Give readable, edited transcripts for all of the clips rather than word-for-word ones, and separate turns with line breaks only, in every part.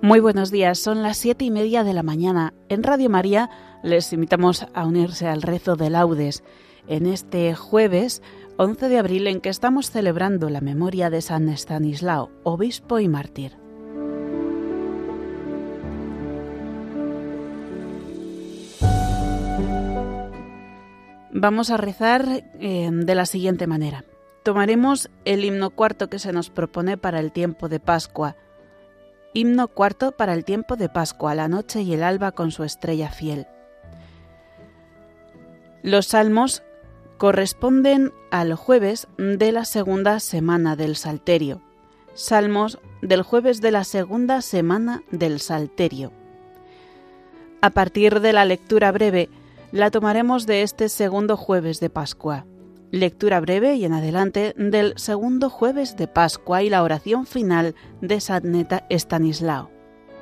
Muy buenos días, son las 7:30 de la mañana. En Radio María les invitamos a unirse al rezo de laudes en este jueves 11 de abril en que estamos celebrando la memoria de San Estanislao, obispo y mártir. Vamos a rezar de la siguiente manera. Tomaremos el himno cuarto que se nos propone para el tiempo de Pascua. Himno cuarto para el tiempo de Pascua, la noche y el alba con su estrella fiel. Los salmos corresponden al jueves de la segunda semana del Salterio. Salmos del jueves de la segunda semana del Salterio. A partir de la lectura breve, la tomaremos de este segundo jueves de Pascua. Lectura breve y en adelante del segundo jueves de Pascua y la oración final de San Estanislao.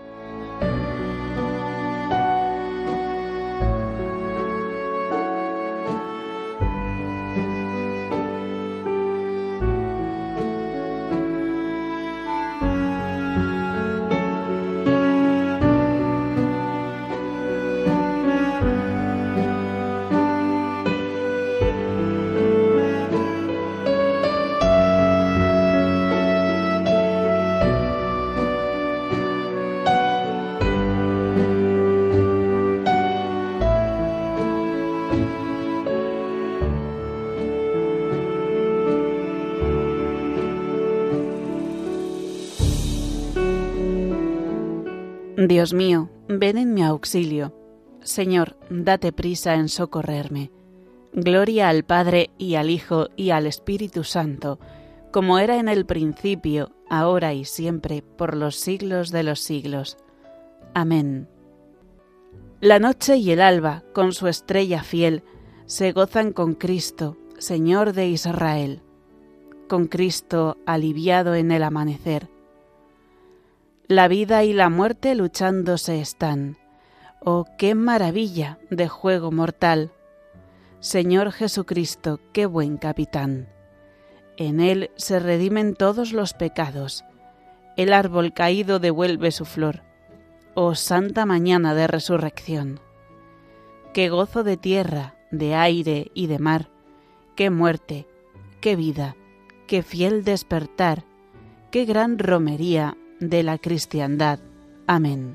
Dios mío, ven en mi auxilio. Señor, date prisa en socorrerme. Gloria al Padre y al Hijo y al Espíritu Santo, como era en el principio, ahora y siempre, por los siglos de los siglos. Amén. La noche y el alba, con su estrella fiel, se gozan con Cristo, Señor de Israel. Con Cristo aliviado en el amanecer. La vida y la muerte luchándose están. ¡Oh, qué maravilla de juego mortal! Señor Jesucristo, qué buen capitán. En Él se redimen todos los pecados. El árbol caído devuelve su flor. ¡Oh, santa mañana de resurrección! ¡Qué gozo de tierra, de aire y de mar! ¡Qué muerte, qué vida, qué fiel despertar! ¡Qué gran romería de la cristiandad! Amén.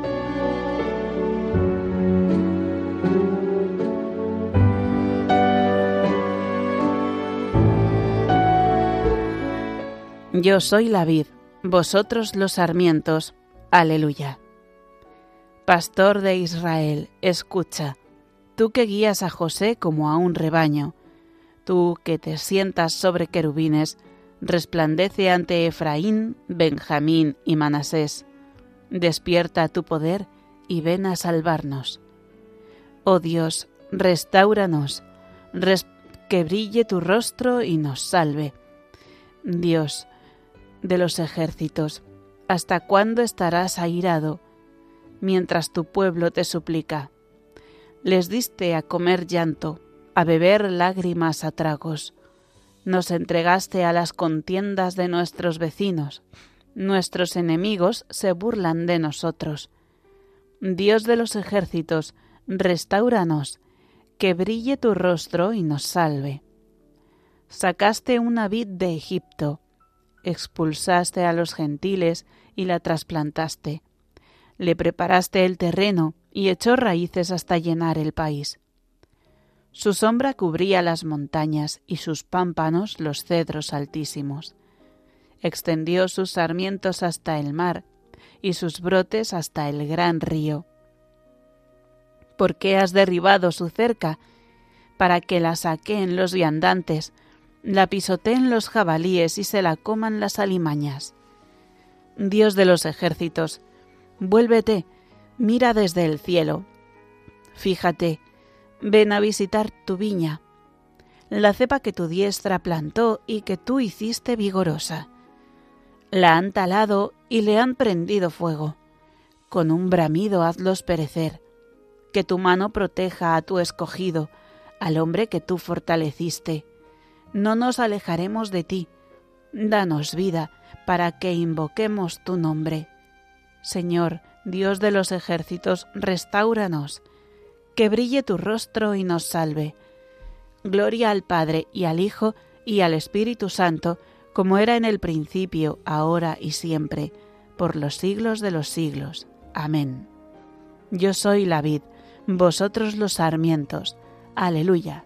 Yo soy la vid, vosotros los sarmientos. Aleluya. Pastor de Israel, escucha, tú que guías a José como a un rebaño, tú que te sientas sobre querubines, resplandece ante Efraín, Benjamín y Manasés. Despierta tu poder y ven a salvarnos. Oh Dios, restáuranos, que brille tu rostro y nos salve. Dios de los ejércitos, ¿hasta cuándo estarás airado, mientras tu pueblo te suplica? Les diste a comer llanto, a beber lágrimas a tragos. Nos entregaste a las contiendas de nuestros vecinos. Nuestros enemigos se burlan de nosotros. Dios de los ejércitos, restáuranos, que brille tu rostro y nos salve. Sacaste una vid de Egipto, expulsaste a los gentiles y la trasplantaste. Le preparaste el terreno y echó raíces hasta llenar el país. Su sombra cubría las montañas y sus pámpanos los cedros altísimos. Extendió sus sarmientos hasta el mar y sus brotes hasta el gran río. ¿Por qué has derribado su cerca? Para que la saqueen los viandantes, la pisoteen los jabalíes y se la coman las alimañas. Dios de los ejércitos, vuélvete, mira desde el cielo. Fíjate, ven a visitar tu viña, la cepa que tu diestra plantó y que tú hiciste vigorosa. La han talado y le han prendido fuego. Con un bramido hazlos perecer. Que tu mano proteja a tu escogido, al hombre que tú fortaleciste. No nos alejaremos de ti. Danos vida para que invoquemos tu nombre. Señor, Dios de los ejércitos, restáuranos. Que brille tu rostro y nos salve. Gloria al Padre, y al Hijo, y al Espíritu Santo, como era en el principio, ahora y siempre, por los siglos de los siglos. Amén. Yo soy la vid, vosotros los sarmientos. Aleluya.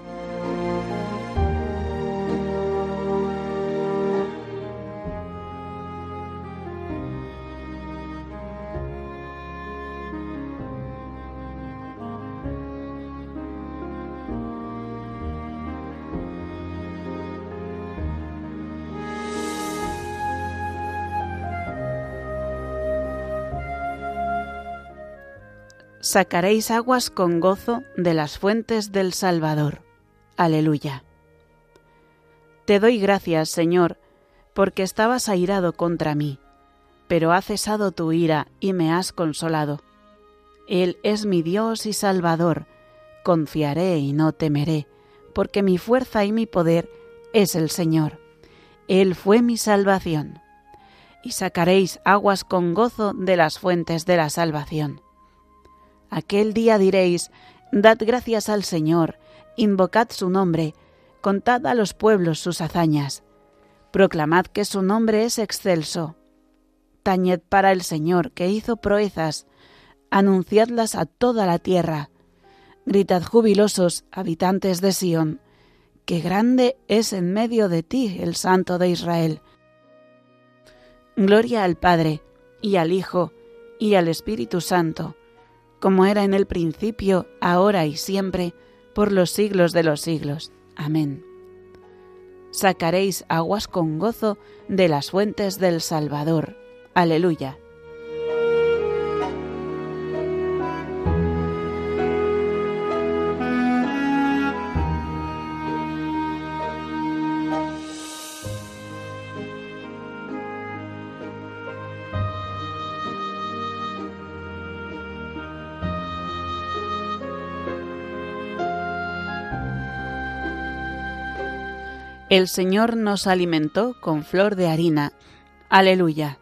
Sacaréis aguas con gozo de las fuentes del Salvador. Aleluya. Te doy gracias, Señor, porque estabas airado contra mí, pero ha cesado tu ira y me has consolado. Él es mi Dios y Salvador, confiaré y no temeré, porque mi fuerza y mi poder es el Señor. Él fue mi salvación. Y sacaréis aguas con gozo de las fuentes de la salvación. Aquel día diréis, dad gracias al Señor, invocad su nombre, contad a los pueblos sus hazañas, proclamad que su nombre es excelso. Tañed para el Señor, que hizo proezas, anunciadlas a toda la tierra. Gritad jubilosos, habitantes de Sión, que grande es en medio de ti el Santo de Israel. Gloria al Padre, y al Hijo, y al Espíritu Santo, como era en el principio, ahora y siempre, por los siglos de los siglos. Amén. Sacaréis aguas con gozo de las fuentes del Salvador. Aleluya. El Señor nos alimentó con flor de harina. Aleluya.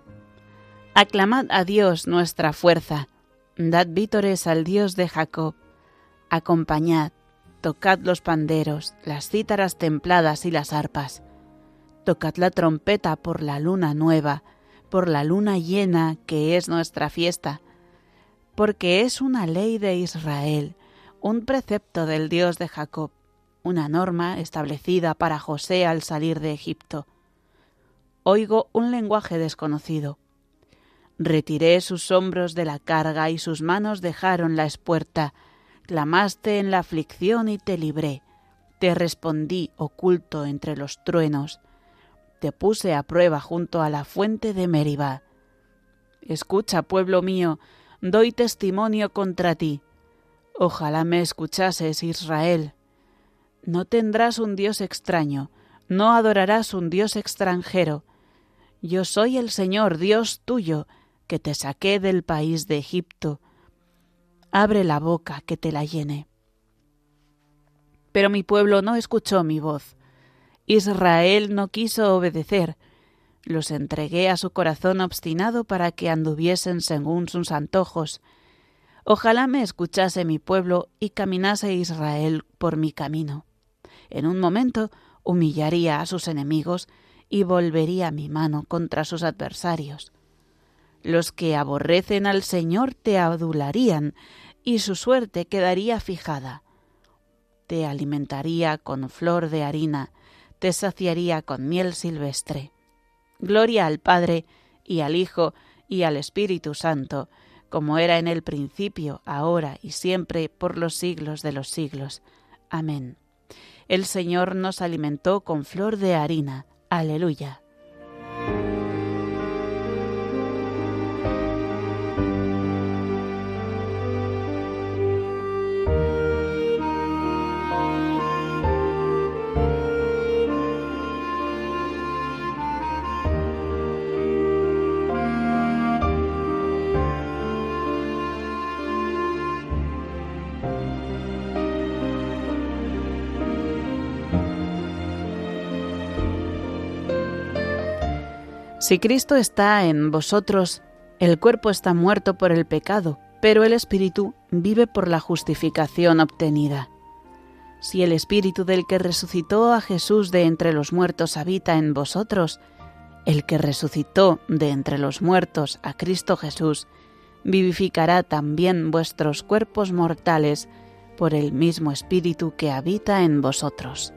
Aclamad a Dios nuestra fuerza. Dad vítores al Dios de Jacob. Acompañad, tocad los panderos, las cítaras templadas y las arpas. Tocad la trompeta por la luna nueva, por la luna llena que es nuestra fiesta. Porque es una ley de Israel, un precepto del Dios de Jacob, una norma establecida para José al salir de Egipto. Oigo un lenguaje desconocido. Retiré sus hombros de la carga y sus manos dejaron la espuerta. Clamaste en la aflicción y te libré. Te respondí oculto entre los truenos. Te puse a prueba junto a la fuente de Meribá. Escucha, pueblo mío, doy testimonio contra ti. Ojalá me escuchases, Israel. No tendrás un Dios extraño, no adorarás un Dios extranjero. Yo soy el Señor, Dios tuyo, que te saqué del país de Egipto. Abre la boca, que te la llene. Pero mi pueblo no escuchó mi voz. Israel no quiso obedecer. Los entregué a su corazón obstinado para que anduviesen según sus antojos. Ojalá me escuchase mi pueblo y caminase Israel por mi camino. En un momento humillaría a sus enemigos y volvería mi mano contra sus adversarios. Los que aborrecen al Señor te adularían y su suerte quedaría fijada. Te alimentaría con flor de harina, te saciaría con miel silvestre. Gloria al Padre, y al Hijo, y al Espíritu Santo, como era en el principio, ahora y siempre, por los siglos de los siglos. Amén. El Señor nos alimentó con flor de harina. Aleluya. Si Cristo está en vosotros, El cuerpo está muerto por el pecado, pero el espíritu vive por la justificación obtenida. Si el espíritu del que resucitó a Jesús de entre los muertos habita en vosotros, el que resucitó de entre los muertos a Cristo Jesús, vivificará también vuestros cuerpos mortales por el mismo espíritu que habita en vosotros.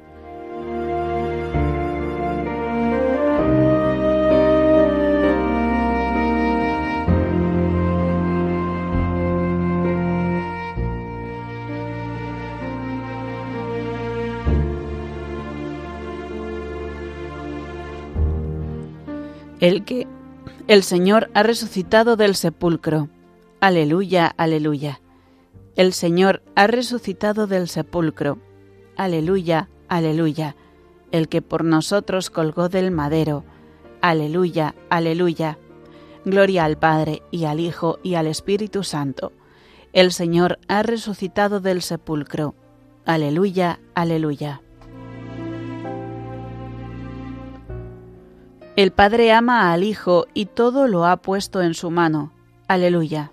El Señor ha resucitado del sepulcro. Aleluya, aleluya. El Señor ha resucitado del sepulcro. Aleluya, aleluya. El que por nosotros colgó del madero. Aleluya, aleluya. Gloria al Padre, y al Hijo, y al Espíritu Santo. El Señor ha resucitado del sepulcro. Aleluya, aleluya. El Padre ama al Hijo y todo lo ha puesto en su mano. Aleluya.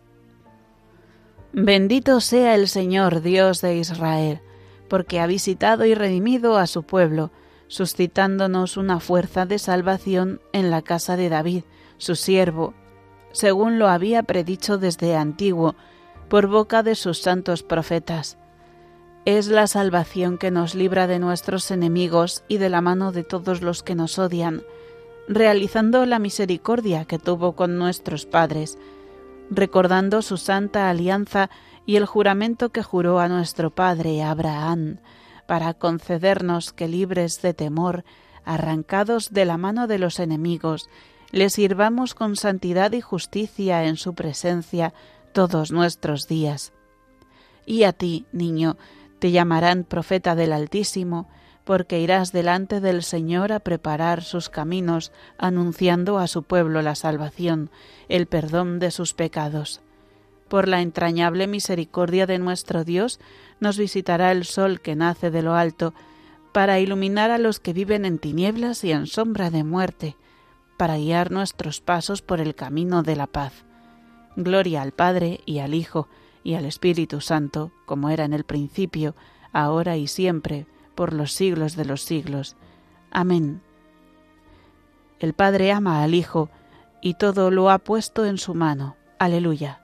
Bendito sea el Señor, Dios de Israel, porque ha visitado y redimido a su pueblo, suscitándonos una fuerza de salvación en la casa de David, su siervo, según lo había predicho desde antiguo, por boca de sus santos profetas. Es la salvación que nos libra de nuestros enemigos y de la mano de todos los que nos odian, realizando la misericordia que tuvo con nuestros padres, recordando su santa alianza y el juramento que juró a nuestro padre Abraham, para concedernos que, libres de temor, arrancados de la mano de los enemigos, le sirvamos con santidad y justicia en su presencia todos nuestros días. Y a ti, niño, te llamarán profeta del Altísimo, porque irás delante del Señor a preparar sus caminos, anunciando a su pueblo la salvación, el perdón de sus pecados. Por la entrañable misericordia de nuestro Dios, nos visitará el sol que nace de lo alto, para iluminar a los que viven en tinieblas y en sombra de muerte, para guiar nuestros pasos por el camino de la paz. Gloria al Padre, y al Hijo, y al Espíritu Santo, como era en el principio, ahora y siempre, por los siglos de los siglos. Amén. El Padre ama al Hijo, y todo lo ha puesto en su mano. Aleluya.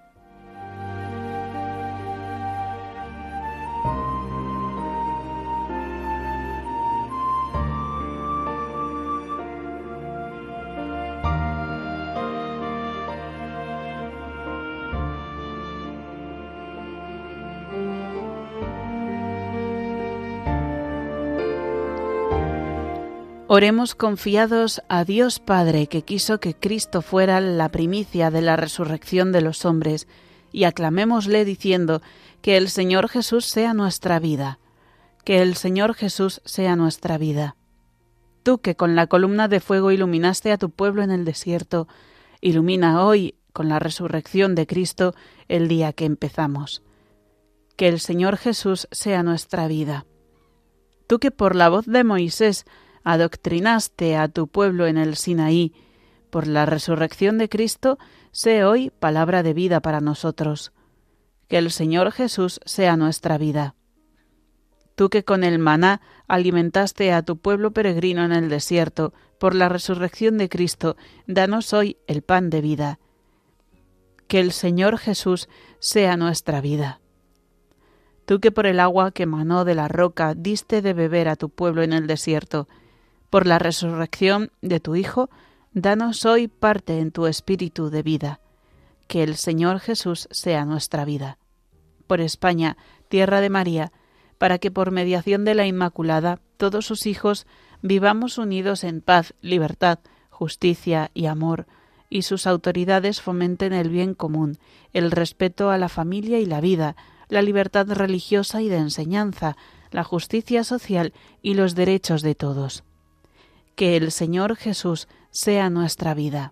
Oremos confiados a Dios Padre, que quiso que Cristo fuera la primicia de la resurrección de los hombres, y aclamémosle diciendo: que el Señor Jesús sea nuestra vida, que el Señor Jesús sea nuestra vida. Tú que con la columna de fuego iluminaste a tu pueblo en el desierto, ilumina hoy, con la resurrección de Cristo, el día que empezamos. Que el Señor Jesús sea nuestra vida. Tú que por la voz de Moisés adoctrinaste a tu pueblo en el Sinaí, por la resurrección de Cristo, sé hoy palabra de vida para nosotros. Que el Señor Jesús sea nuestra vida. Tú que con el maná alimentaste a tu pueblo peregrino en el desierto, por la resurrección de Cristo, danos hoy el pan de vida. Que el Señor Jesús sea nuestra vida. Tú que por el agua que manó de la roca diste de beber a tu pueblo en el desierto, por la resurrección de tu Hijo, danos hoy parte en tu espíritu de vida. Que el Señor Jesús sea nuestra vida. Por España, tierra de María, para que por mediación de la Inmaculada todos sus hijos vivamos unidos en paz, libertad, justicia y amor, y sus autoridades fomenten el bien común, el respeto a la familia y la vida, la libertad religiosa y de enseñanza, la justicia social y los derechos de todos. Que el Señor Jesús sea nuestra vida.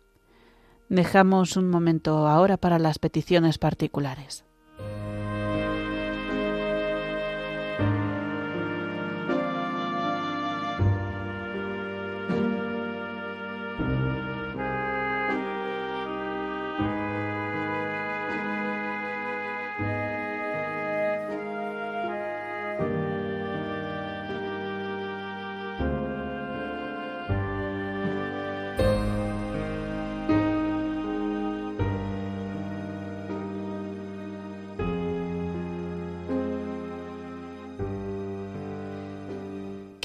Dejamos un momento ahora para las peticiones particulares.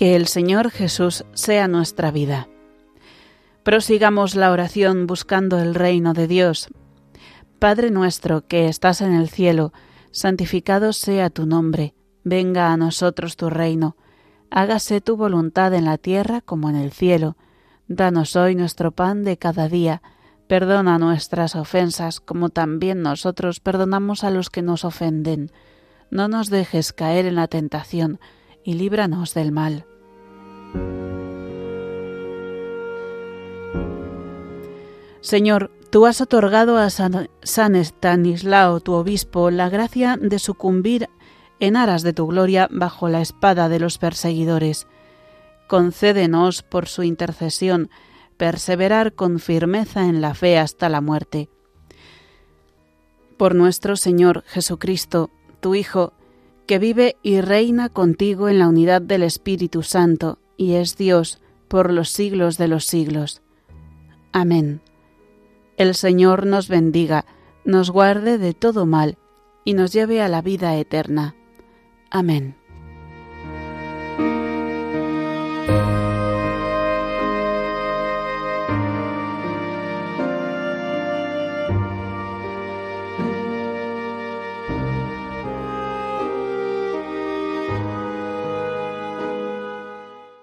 Que el Señor Jesús sea nuestra vida. Prosigamos la oración buscando el reino de Dios. Padre nuestro que estás en el cielo, santificado sea tu nombre. Venga a nosotros tu reino. Hágase tu voluntad en la tierra como en el cielo. Danos hoy nuestro pan de cada día. Perdona nuestras ofensas como también nosotros perdonamos a los que nos ofenden. No nos dejes caer en la tentación y líbranos del mal. Señor, tú has otorgado a San Estanislao, tu obispo, la gracia de sucumbir en aras de tu gloria bajo la espada de los perseguidores. Concédenos, por su intercesión, perseverar con firmeza en la fe hasta la muerte. Por nuestro Señor Jesucristo, tu Hijo, que vive y reina contigo en la unidad del Espíritu Santo, y es Dios por los siglos de los siglos. Amén. El Señor nos bendiga, nos guarde de todo mal, y nos lleve a la vida eterna. Amén.